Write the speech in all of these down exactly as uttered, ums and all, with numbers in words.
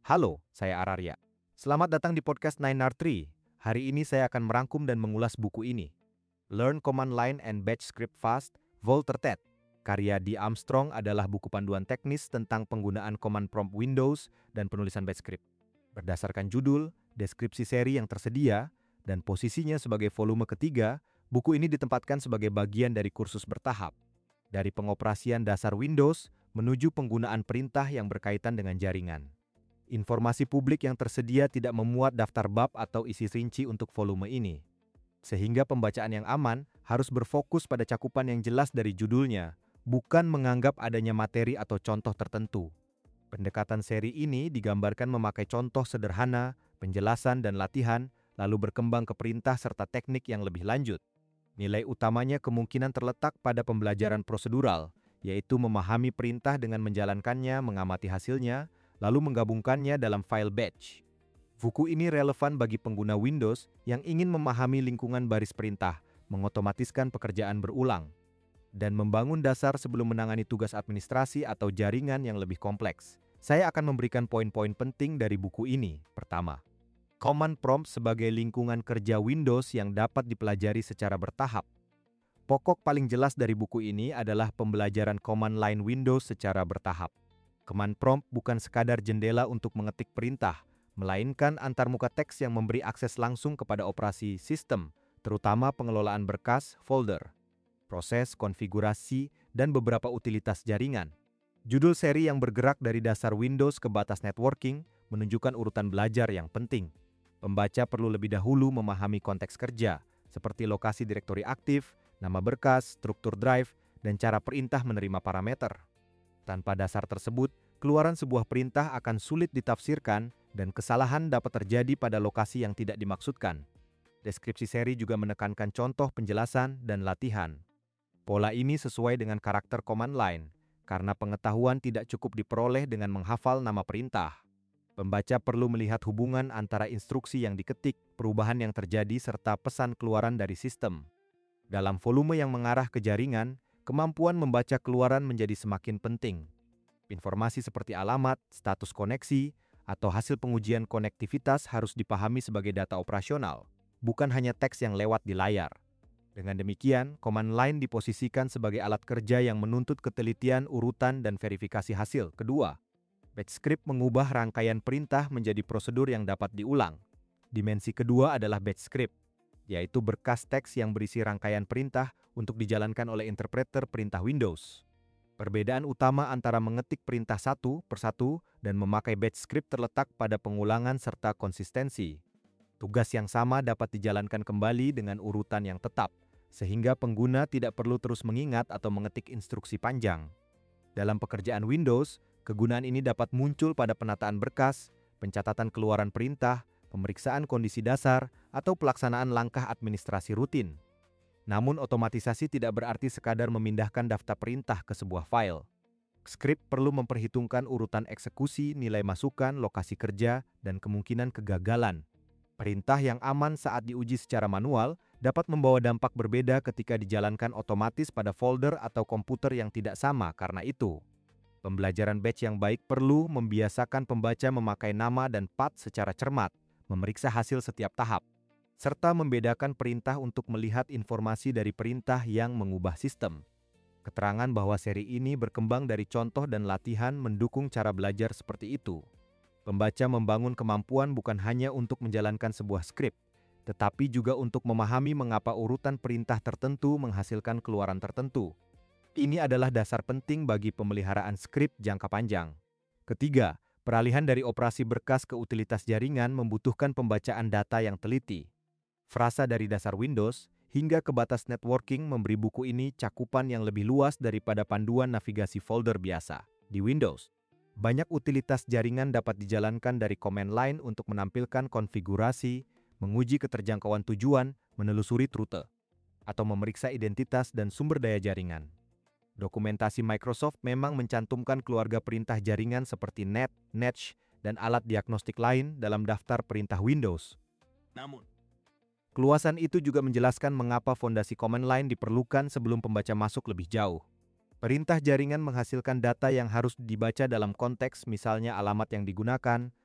Halo, saya Ararya. Selamat datang di podcast nine R three. Hari ini saya akan merangkum dan mengulas buku ini. Learn Command Line and Batch Script Fast, Voltertet. Karya D. Armstrong adalah buku panduan teknis tentang penggunaan command prompt Windows dan penulisan batch script. Berdasarkan judul, deskripsi seri yang tersedia, dan posisinya sebagai volume ketiga, buku ini ditempatkan sebagai bagian dari kursus bertahap. Dari pengoperasian dasar Windows menuju penggunaan perintah yang berkaitan dengan jaringan. Informasi publik yang tersedia tidak memuat daftar bab atau isi rinci untuk volume ini. Sehingga pembacaan yang aman harus berfokus pada cakupan yang jelas dari judulnya, bukan menganggap adanya materi atau contoh tertentu. Pendekatan seri ini digambarkan memakai contoh sederhana, penjelasan dan latihan, lalu berkembang ke perintah serta teknik yang lebih lanjut. Nilai utamanya kemungkinan terletak pada pembelajaran prosedural, yaitu memahami perintah dengan menjalankannya, mengamati hasilnya, lalu menggabungkannya dalam file batch. Buku ini relevan bagi pengguna Windows yang ingin memahami lingkungan baris perintah, mengotomatiskan pekerjaan berulang, dan membangun dasar sebelum menangani tugas administrasi atau jaringan yang lebih kompleks. Saya akan memberikan poin-poin penting dari buku ini. Pertama, Command Prompt sebagai lingkungan kerja Windows yang dapat dipelajari secara bertahap. Pokok paling jelas dari buku ini adalah pembelajaran Command Line Windows secara bertahap. Command Prompt bukan sekadar jendela untuk mengetik perintah, melainkan antarmuka teks yang memberi akses langsung kepada operasi sistem, terutama pengelolaan berkas, folder, proses, konfigurasi, dan beberapa utilitas jaringan. Judul seri yang bergerak dari dasar Windows ke batas networking menunjukkan urutan belajar yang penting. Pembaca perlu lebih dahulu memahami konteks kerja, seperti lokasi direktori aktif, nama berkas, struktur drive, dan cara perintah menerima parameter. Tanpa dasar tersebut, keluaran sebuah perintah akan sulit ditafsirkan dan kesalahan dapat terjadi pada lokasi yang tidak dimaksudkan. Deskripsi seri juga menekankan contoh penjelasan dan latihan. Pola ini sesuai dengan karakter command line, karena pengetahuan tidak cukup diperoleh dengan menghafal nama perintah. Pembaca perlu melihat hubungan antara instruksi yang diketik, perubahan yang terjadi, serta pesan keluaran dari sistem. Dalam volume yang mengarah ke jaringan, kemampuan membaca keluaran menjadi semakin penting. Informasi seperti alamat, status koneksi, atau hasil pengujian konektivitas harus dipahami sebagai data operasional, bukan hanya teks yang lewat di layar. Dengan demikian, command line diposisikan sebagai alat kerja yang menuntut ketelitian, urutan, dan verifikasi hasil. Kedua, batch script mengubah rangkaian perintah menjadi prosedur yang dapat diulang. Dimensi kedua adalah batch script, yaitu berkas teks yang berisi rangkaian perintah untuk dijalankan oleh interpreter perintah Windows. Perbedaan utama antara mengetik perintah satu persatu dan memakai batch script terletak pada pengulangan serta konsistensi. Tugas yang sama dapat dijalankan kembali dengan urutan yang tetap, sehingga pengguna tidak perlu terus mengingat atau mengetik instruksi panjang. Dalam pekerjaan Windows, kegunaan ini dapat muncul pada penataan berkas, pencatatan keluaran perintah, pemeriksaan kondisi dasar, atau pelaksanaan langkah administrasi rutin. Namun otomatisasi tidak berarti sekadar memindahkan daftar perintah ke sebuah file. Script perlu memperhitungkan urutan eksekusi, nilai masukan, lokasi kerja, dan kemungkinan kegagalan. Perintah yang aman saat diuji secara manual dapat membawa dampak berbeda ketika dijalankan otomatis pada folder atau komputer yang tidak sama. Karena itu, pembelajaran batch yang baik perlu membiasakan pembaca memakai nama dan path secara cermat, memeriksa hasil setiap tahap, serta membedakan perintah untuk melihat informasi dari perintah yang mengubah sistem. Keterangan bahwa seri ini berkembang dari contoh dan latihan mendukung cara belajar seperti itu. Pembaca membangun kemampuan bukan hanya untuk menjalankan sebuah skrip, tetapi juga untuk memahami mengapa urutan perintah tertentu menghasilkan keluaran tertentu. Ini adalah dasar penting bagi pemeliharaan skrip jangka panjang. Ketiga, peralihan dari operasi berkas ke utilitas jaringan membutuhkan pembacaan data yang teliti. Frasa dari dasar Windows hingga ke batas networking memberi buku ini cakupan yang lebih luas daripada panduan navigasi folder biasa. Di Windows, banyak utilitas jaringan dapat dijalankan dari command line untuk menampilkan konfigurasi, menguji keterjangkauan tujuan, menelusuri rute, atau memeriksa identitas dan sumber daya jaringan. Dokumentasi Microsoft memang mencantumkan keluarga perintah jaringan seperti net, netsh, dan alat diagnostik lain dalam daftar perintah Windows. Namun, keluasan itu juga menjelaskan mengapa fondasi command line diperlukan sebelum pembaca masuk lebih jauh. Perintah jaringan menghasilkan data yang harus dibaca dalam konteks, misalnya alamat yang digunakan,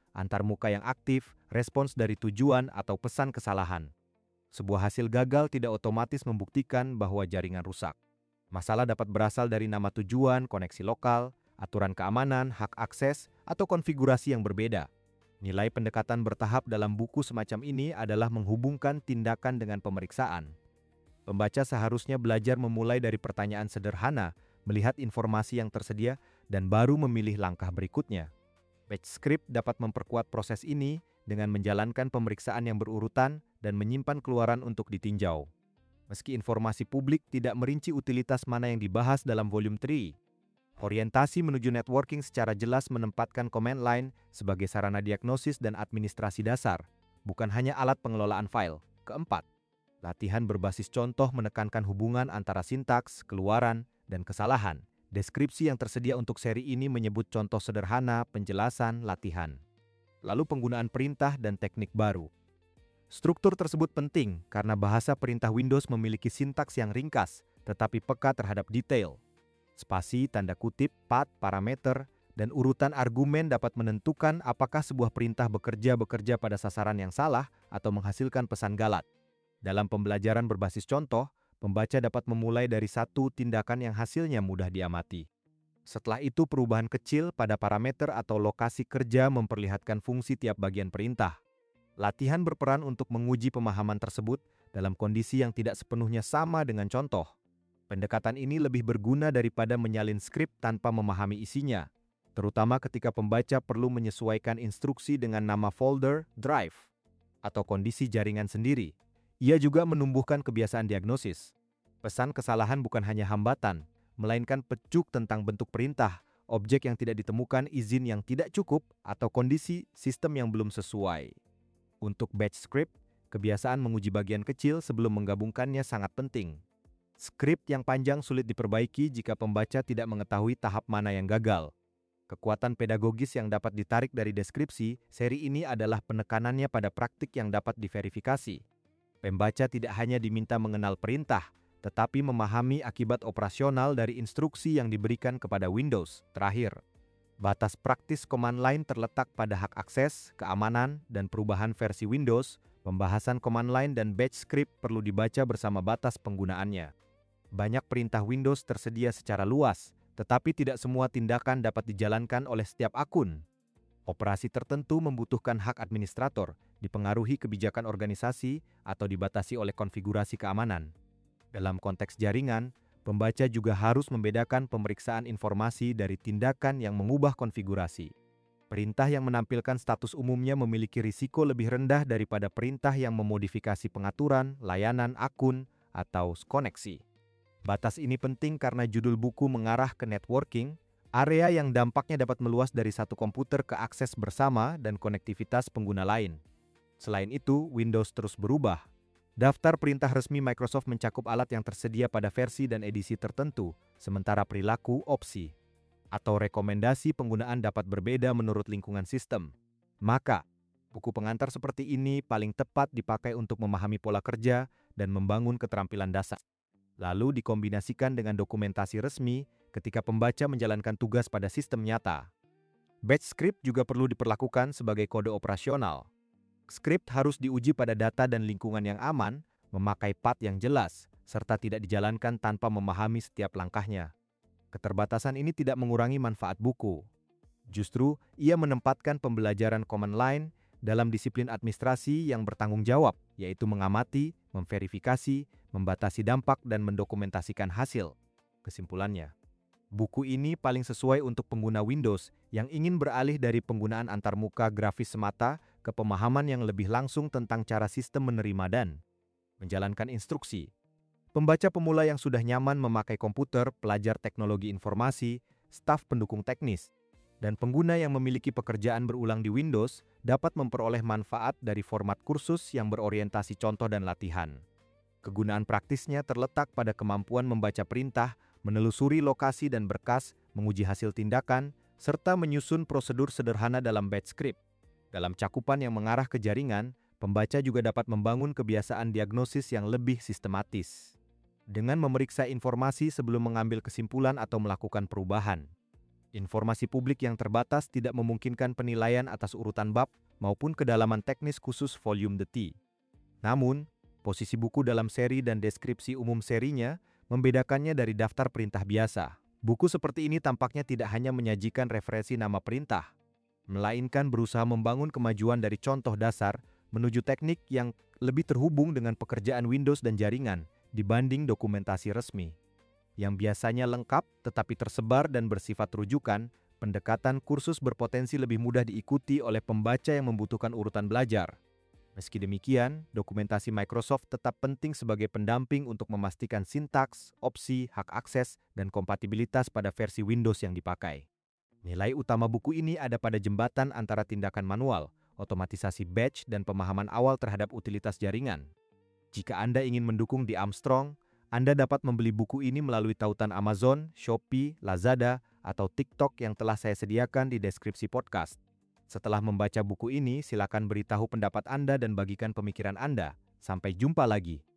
antarmuka yang aktif, respons dari tujuan, atau pesan kesalahan. Sebuah hasil gagal tidak otomatis membuktikan bahwa jaringan rusak. Masalah dapat berasal dari nama tujuan, koneksi lokal, aturan keamanan, hak akses, atau konfigurasi yang berbeda. Nilai pendekatan bertahap dalam buku semacam ini adalah menghubungkan tindakan dengan pemeriksaan. Pembaca seharusnya belajar memulai dari pertanyaan sederhana, melihat informasi yang tersedia, dan baru memilih langkah berikutnya. Batch script dapat memperkuat proses ini dengan menjalankan pemeriksaan yang berurutan dan menyimpan keluaran untuk ditinjau. Meski informasi publik tidak merinci utilitas mana yang dibahas dalam volume tiga, orientasi menuju networking secara jelas menempatkan command line sebagai sarana diagnosis dan administrasi dasar, bukan hanya alat pengelolaan file. Keempat, latihan berbasis contoh menekankan hubungan antara sintaks, keluaran, dan kesalahan. Deskripsi yang tersedia untuk seri ini menyebut contoh sederhana, penjelasan, latihan. Lalu penggunaan perintah dan teknik baru. Struktur tersebut penting karena bahasa perintah Windows memiliki sintaks yang ringkas, tetapi peka terhadap detail. Spasi, tanda kutip, path, parameter, dan urutan argumen dapat menentukan apakah sebuah perintah bekerja-bekerja pada sasaran yang salah atau menghasilkan pesan galat. Dalam pembelajaran berbasis contoh, pembaca dapat memulai dari satu tindakan yang hasilnya mudah diamati. Setelah itu, perubahan kecil pada parameter atau lokasi kerja memperlihatkan fungsi tiap bagian perintah. Latihan berperan untuk menguji pemahaman tersebut dalam kondisi yang tidak sepenuhnya sama dengan contoh. Pendekatan ini lebih berguna daripada menyalin skrip tanpa memahami isinya, terutama ketika pembaca perlu menyesuaikan instruksi dengan nama folder, drive, atau kondisi jaringan sendiri. Ia juga menumbuhkan kebiasaan diagnosis. Pesan kesalahan bukan hanya hambatan, melainkan pecuk tentang bentuk perintah, objek yang tidak ditemukan, izin yang tidak cukup, atau kondisi sistem yang belum sesuai. Untuk batch script, kebiasaan menguji bagian kecil sebelum menggabungkannya sangat penting. Skrip yang panjang sulit diperbaiki jika pembaca tidak mengetahui tahap mana yang gagal. Kekuatan pedagogis yang dapat ditarik dari deskripsi seri ini adalah penekanannya pada praktik yang dapat diverifikasi. Pembaca tidak hanya diminta mengenal perintah, tetapi memahami akibat operasional dari instruksi yang diberikan kepada Windows. Terakhir, batas praktis command line terletak pada hak akses, keamanan, dan perubahan versi Windows. Pembahasan command line dan batch script perlu dibaca bersama batas penggunaannya. Banyak perintah Windows tersedia secara luas, tetapi tidak semua tindakan dapat dijalankan oleh setiap akun. Operasi tertentu membutuhkan hak administrator, dipengaruhi kebijakan organisasi, atau dibatasi oleh konfigurasi keamanan. Dalam konteks jaringan, pembaca juga harus membedakan pemeriksaan informasi dari tindakan yang mengubah konfigurasi. Perintah yang menampilkan status umumnya memiliki risiko lebih rendah daripada perintah yang memodifikasi pengaturan, layanan, akun, atau koneksi. Batas ini penting karena judul buku mengarah ke networking, area yang dampaknya dapat meluas dari satu komputer ke akses bersama dan konektivitas pengguna lain. Selain itu, Windows terus berubah. Daftar perintah resmi Microsoft mencakup alat yang tersedia pada versi dan edisi tertentu, sementara perilaku opsi atau rekomendasi penggunaan dapat berbeda menurut lingkungan sistem. Maka, buku pengantar seperti ini paling tepat dipakai untuk memahami pola kerja dan membangun keterampilan dasar. Lalu dikombinasikan dengan dokumentasi resmi ketika pembaca menjalankan tugas pada sistem nyata. Batch script juga perlu diperlakukan sebagai kode operasional. Script harus diuji pada data dan lingkungan yang aman, memakai path yang jelas, serta tidak dijalankan tanpa memahami setiap langkahnya. Keterbatasan ini tidak mengurangi manfaat buku. Justru, ia menempatkan pembelajaran command line dalam disiplin administrasi yang bertanggung jawab, yaitu mengamati, memverifikasi, membatasi dampak, dan mendokumentasikan hasil. Kesimpulannya, buku ini paling sesuai untuk pengguna Windows yang ingin beralih dari penggunaan antarmuka grafis semata ke pemahaman yang lebih langsung tentang cara sistem menerima dan menjalankan instruksi. Pembaca pemula yang sudah nyaman memakai komputer, pelajar teknologi informasi, staf pendukung teknis, dan pengguna yang memiliki pekerjaan berulang di Windows dapat memperoleh manfaat dari format kursus yang berorientasi contoh dan latihan. Kegunaan praktisnya terletak pada kemampuan membaca perintah, menelusuri lokasi dan berkas, menguji hasil tindakan, serta menyusun prosedur sederhana dalam batch script. Dalam cakupan yang mengarah ke jaringan, pembaca juga dapat membangun kebiasaan diagnosis yang lebih sistematis dengan memeriksa informasi sebelum mengambil kesimpulan atau melakukan perubahan. Informasi publik yang terbatas tidak memungkinkan penilaian atas urutan bab maupun kedalaman teknis khusus volume The Tea. Namun, posisi buku dalam seri dan deskripsi umum serinya membedakannya dari daftar perintah biasa. Buku seperti ini tampaknya tidak hanya menyajikan referensi nama perintah, melainkan berusaha membangun kemajuan dari contoh dasar menuju teknik yang lebih terhubung dengan pekerjaan Windows dan jaringan dibanding dokumentasi resmi. Yang biasanya lengkap tetapi tersebar dan bersifat rujukan, pendekatan kursus berpotensi lebih mudah diikuti oleh pembaca yang membutuhkan urutan belajar. Meski demikian, dokumentasi Microsoft tetap penting sebagai pendamping untuk memastikan sintaks, opsi, hak akses, dan kompatibilitas pada versi Windows yang dipakai. Nilai utama buku ini ada pada jembatan antara tindakan manual, otomatisasi batch, dan pemahaman awal terhadap utilitas jaringan. Jika Anda ingin mendukung The Armstrong, Anda dapat membeli buku ini melalui tautan Amazon, Shopee, Lazada, atau TikTok yang telah saya sediakan di deskripsi podcast. Setelah membaca buku ini, silakan beritahu pendapat Anda dan bagikan pemikiran Anda. Sampai jumpa lagi.